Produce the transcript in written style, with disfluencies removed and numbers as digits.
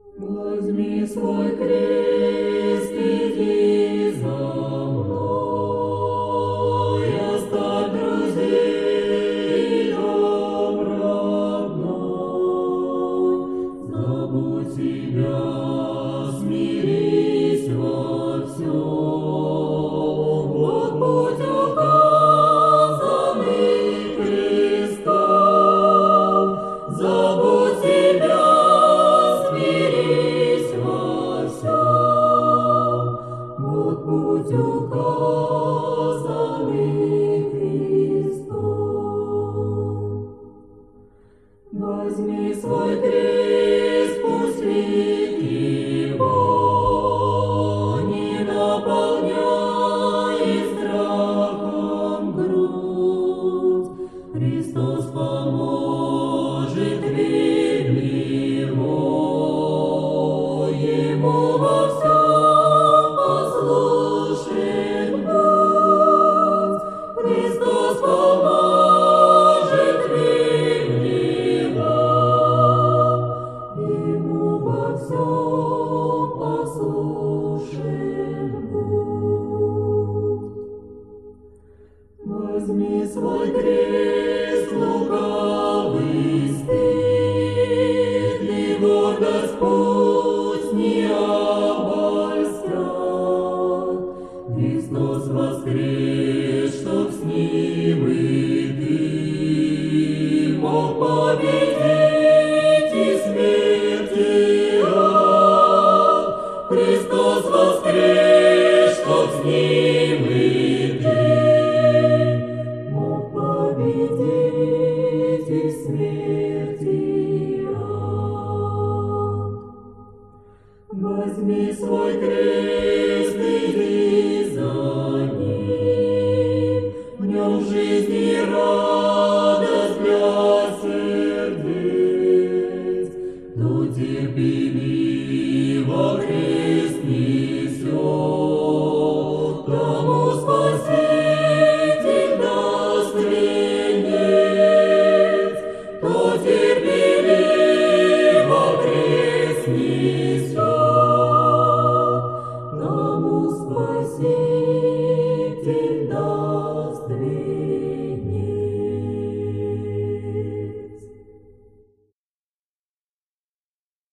Возьми свой крест, иди за мной, оставь друзей и дом родной. Забудь себя, смирись во всем. Вот путь указанный Христом. Забудь себя, смирись во всем. Вот путь указанный Христом. Возьми свой крест, пусть лик его не наполняет страхом грудь. Христос поможет, верь в Него, Ему во всем послушен будь. Христос поможет, верь в Него, Ему во всем послушен будь. Возьми свой крест, лукавый стыд, и гордость пусть не обольстят. Христос воскрес, чтоб с Ним и ты мог победить и смерть, и ад. Христос воскрес, чтоб с Ним и ты мог победить и смерть, и ад. Возьми свой крест,